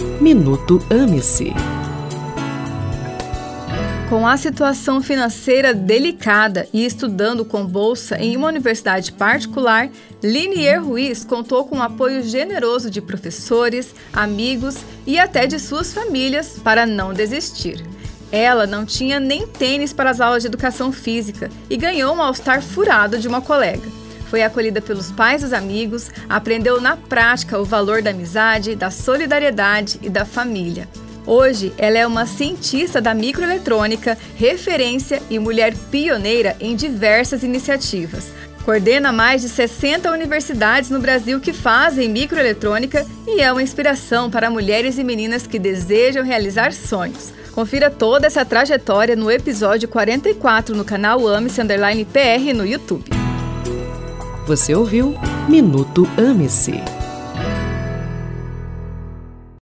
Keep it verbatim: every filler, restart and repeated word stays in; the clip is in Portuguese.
Minuto Ame-se. Com a situação financeira delicada e estudando com bolsa em uma universidade particular, Linier Ruiz contou com o apoio generoso de professores, amigos e até de suas famílias para não desistir. Ela não tinha nem tênis para as aulas de educação física e ganhou um all-star furado de uma colega. Foi acolhida pelos pais e os amigos, aprendeu na prática o valor da amizade, da solidariedade e da família. Hoje, ela é uma cientista da microeletrônica, referência e mulher pioneira em diversas iniciativas. Coordena mais de sessenta universidades no Brasil que fazem microeletrônica e é uma inspiração para mulheres e meninas que desejam realizar sonhos. Confira toda essa trajetória no episódio quarenta e quatro no canal Ame-se Underline P R no YouTube. Você ouviu Minuto Ame-se.